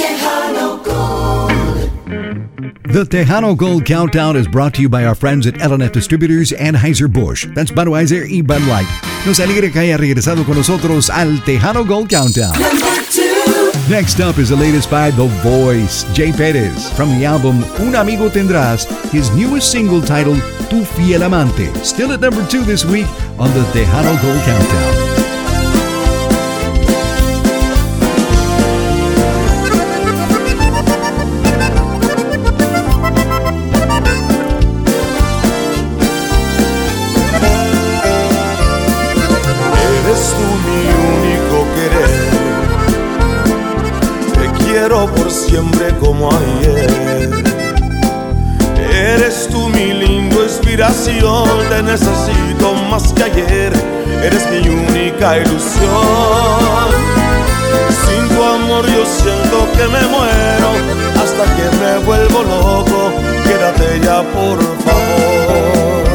Tejano Gold. The Tejano Gold Countdown is brought to you by our friends at L&F Distributors and Anheuser-Busch. That's Budweiser y Bud Light. Nos alegra que haya regresado con nosotros al Tejano Gold Countdown. Next up is the latest by The Voice, Jay Perez, from the album Un Amigo Tendrás, his newest single titled Tu Fiel Amante. Still at number 2 this week on the Tejano Gold Countdown. Por siempre como ayer. Eres tú mi lindo inspiración, te necesito más que ayer. Eres mi única ilusión. Sin tu amor yo siento que me muero, hasta que me vuelvo loco. Quédate ya por favor.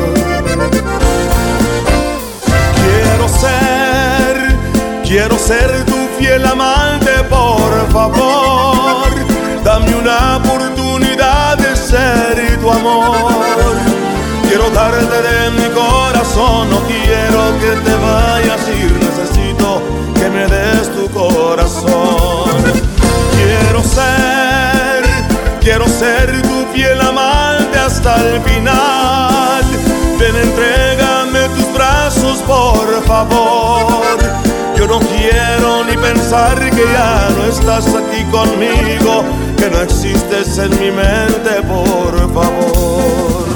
Quiero ser tu fiel amante, por favor. Dame una oportunidad de ser tu amor. Quiero darte de mi corazón, no quiero que te vayas a ir. Necesito que me des tu corazón. Quiero ser tu fiel amante hasta el final. Ven, entrégame tus brazos, por favor. Yo no quiero ni pensar que ya no estás aquí conmigo, que no existes en mi mente, por favor.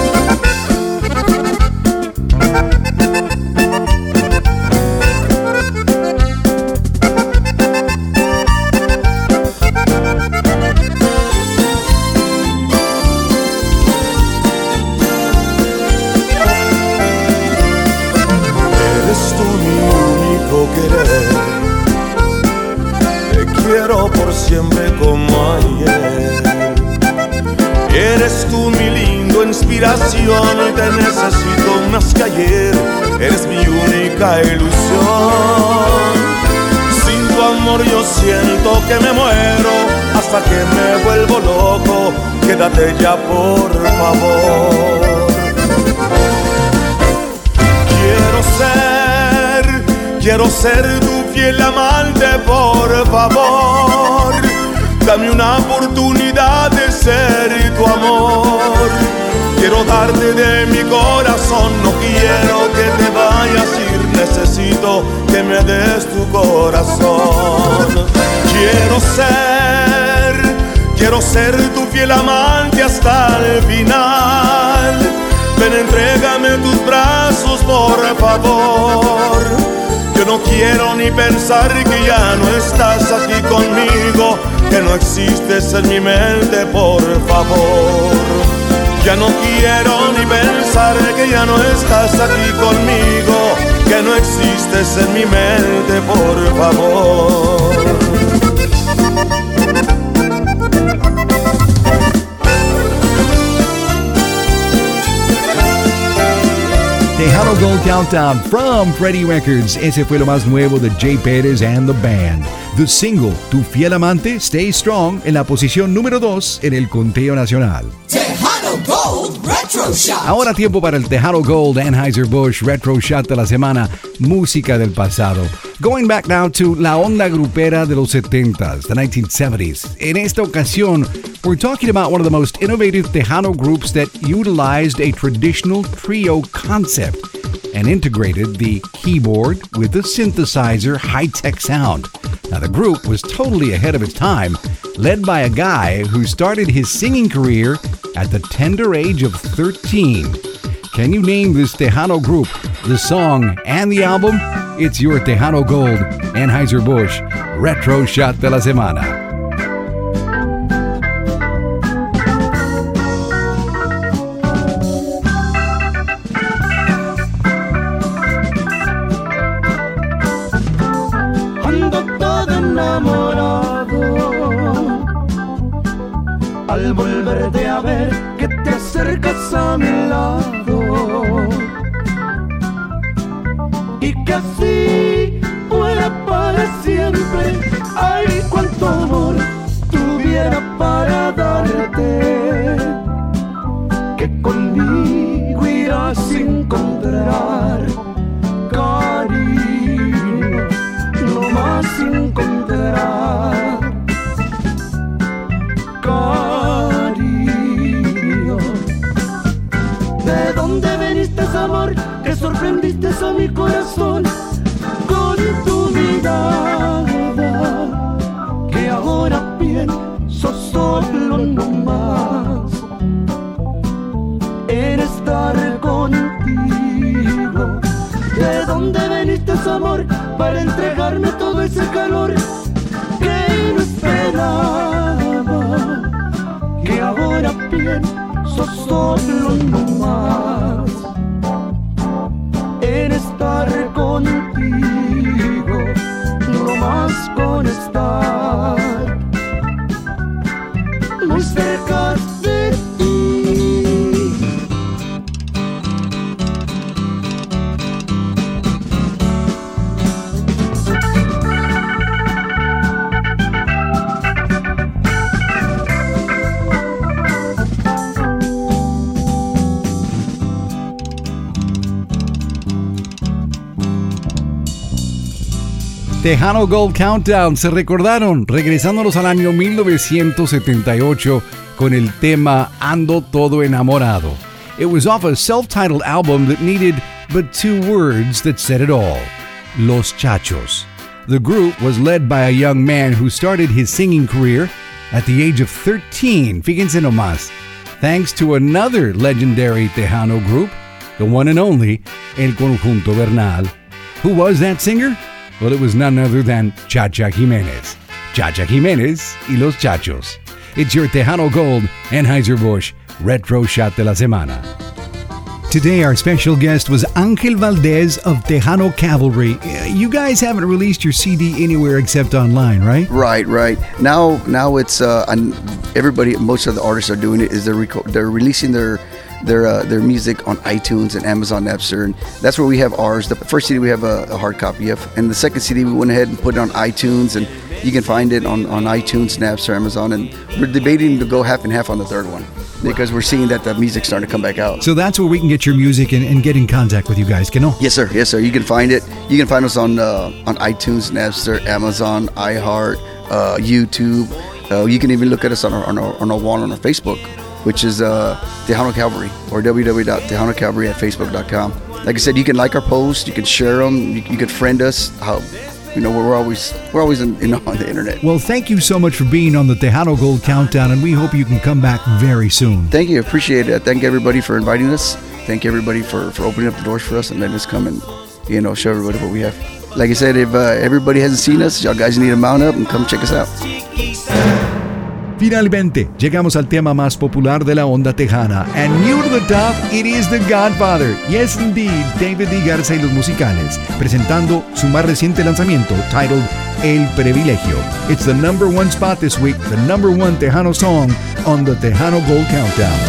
Por siempre como ayer. Eres tú mi lindo inspiración, hoy te necesito más que ayer. Eres mi única ilusión. Sin tu amor yo siento que me muero, hasta que me vuelvo loco. Quédate ya por favor. Quiero ser tu fiel amante, por favor. Dame una oportunidad de ser tu amor. Quiero darte de mi corazón, no quiero que te vayas a ir. Necesito que me des tu corazón. Quiero ser tu fiel amante hasta el final. Ven, entrégame tus brazos, por favor. Yo no quiero ni pensar que ya no estás aquí conmigo, que no existes en mi mente, por favor. Ya no quiero ni pensar que ya no estás aquí conmigo, que no existes en mi mente, por favor. Tejano Gold Countdown from Freddie Records. Ese fue lo más nuevo de Jay Perez and the band. The single, Tu Fiel Amante, Stay Strong, en la posición número 2 en el conteo nacional. Tejano Gold Retro Shot. Ahora tiempo para el Tejano Gold Anheuser-Busch Retro Shot de la semana. Música del pasado. Going back now to la onda grupera de los 70s, the 1970s. En esta ocasión, we're talking about one of the most innovative Tejano groups that utilized a traditional trio concept and integrated the keyboard with the synthesizer high-tech sound. Now, the group was totally ahead of its time, led by a guy who started his singing career at the tender age of 13. Can you name this Tejano group, the song, and the album? It's your Tejano Gold Anheuser-Busch Retro Shot de la Semana. Al volverte a ver que te acercas a mi lado y que así fuera para siempre. Ay, cuánto amor mi corazón con tu mirada, que ahora pienso solo nomás en estar contigo. ¿De dónde veniste, amor, para entregarme todo ese calor que no esperaba? Que ahora pienso solo nomás en estar contigo, no más con estar muy cerca de ti. Tejano Gold Countdown, se recordaron, regresándonos al año 1978 con el tema Ando Todo Enamorado. It was off a self-titled album that needed but two words that said it all: Los Chachos. The group was led by a young man who started his singing career at the age of 13, fíjense nomás, thanks to another legendary Tejano group, the one and only El Conjunto Bernal. Who was that singer? Well, it was none other than Chacha Jimenez. Chacha Jimenez y Los Chachos. It's your Tejano Gold Anheuser-Busch Retro Shot de la Semana. Today, our special guest was Angel Valdez of Tejano Cavalry. You guys haven't released your CD anywhere except online, right? Right. Now it's everybody. Most of the artists are doing it. Is they're releasing their music on iTunes and Amazon Napster, and that's where we have ours. The first CD we have a hard copy of, and the second CD we went ahead and put it on iTunes, and you can find it on iTunes, Napster, Amazon, and we're debating to go half and half on the third one because we're seeing that the music's starting to come back out. So that's where we can get your music and get in contact with you guys, ¿que no? Yes, sir. You can find it. You can find us on iTunes, Napster, Amazon, iHeart, YouTube. You can even look at us on our wall on our Facebook, which is Tejano Cavalry, or www.tejanocalvary@facebook.com. Like I said, you can like our posts, you can share them, you can friend us. We're always on the internet. Well, thank you so much for being on the Tejano Gold Countdown, and we hope you can come back very soon. Thank you, appreciate it. Thank everybody for inviting us. Thank everybody for opening up the doors for us and letting us come and show everybody what we have. Like I said, if everybody hasn't seen us, y'all guys need to mount up and come check us out. Finalmente, llegamos al tema más popular de la onda tejana. And new to the top, it is The Godfather. Yes, indeed, David D. Garza y los musicales, presentando su más reciente lanzamiento, titled El Privilegio. It's the #1 spot this week, the #1 Tejano song on the Tejano Gold Countdown.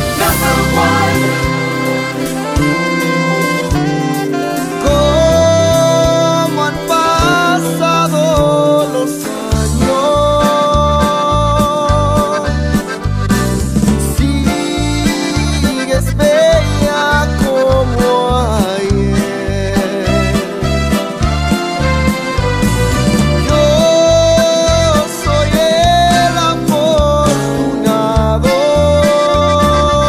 ¿Cómo han pasado los años? Yo soy el afortunado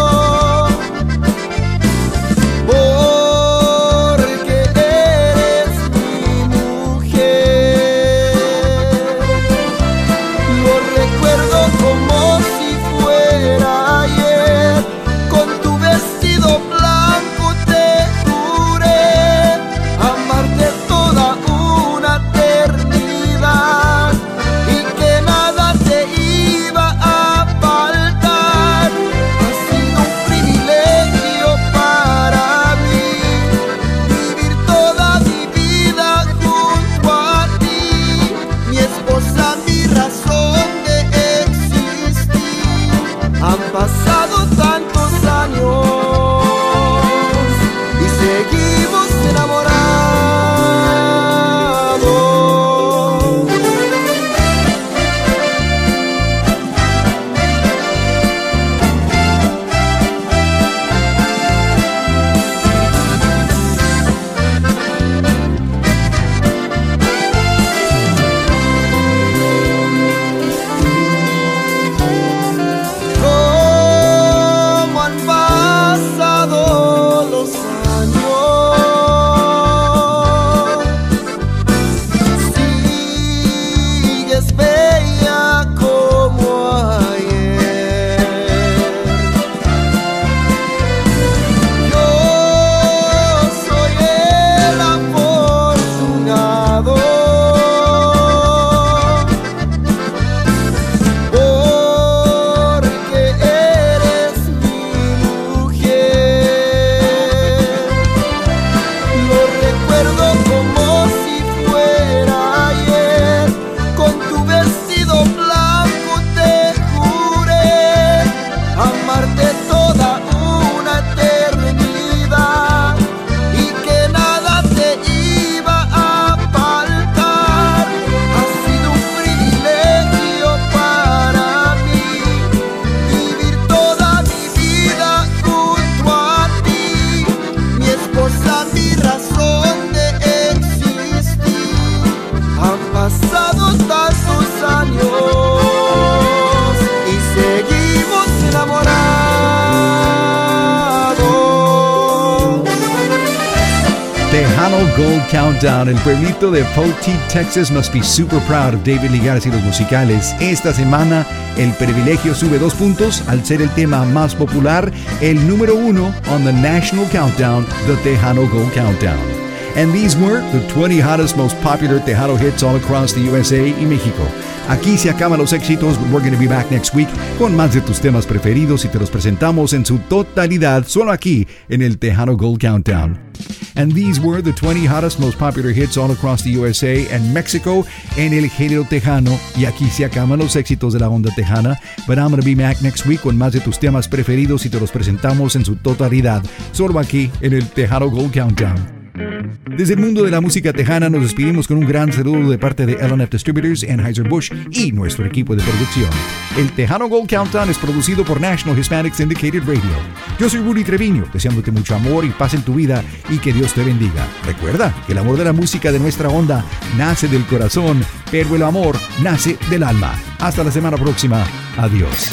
Gold Countdown. El pueblito de Poteet, Texas must be super proud of David Ligares y los musicales. Esta semana el privilegio sube 2 puntos al ser el tema más popular, el número 1 on the National Countdown, the Tejano Gold Countdown. And these were the 20 hottest, most popular Tejano hits all across the USA y México. Aquí se acaban los éxitos. We're going to be back next week con más de tus temas preferidos y te los presentamos en su totalidad solo aquí en el Tejano Gold Countdown. And these were the 20 hottest, most popular hits all across the USA and Mexico en el género tejano. Y aquí se acaban los éxitos de la onda tejana. But I'm going to be back next week con más de tus temas preferidos y te los presentamos en su totalidad solo aquí en el Tejano Gold Countdown. Desde el mundo de la música tejana nos despedimos con un gran saludo de parte de L&F Distributors, Anheuser-Busch y nuestro equipo de producción. El Tejano Gold Countdown es producido por National Hispanic Syndicated Radio. Yo soy Rudy Treviño, deseándote mucho amor y paz en tu vida y que Dios te bendiga. Recuerda que el amor de la música de nuestra onda nace del corazón, pero el amor nace del alma. Hasta la semana próxima. Adiós.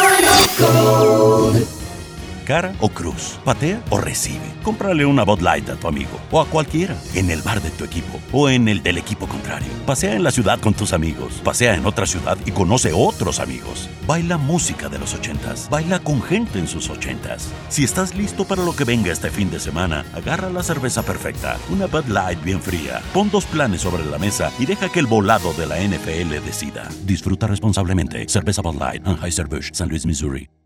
Cara o cruz, patea o recibe. Cómprale una Bud Light a tu amigo o a cualquiera, en el bar de tu equipo o en el del equipo contrario. Pasea en la ciudad con tus amigos, pasea en otra ciudad y conoce otros amigos. Baila música de los 80s, baila con gente en sus 80s. Si estás listo para lo que venga este fin de semana, agarra la cerveza perfecta, una Bud Light bien fría. Pon 2 planes sobre la mesa y deja que el volado de la NFL decida. Disfruta responsablemente. Cerveza Bud Light, Anheuser-Busch, San Luis, Missouri.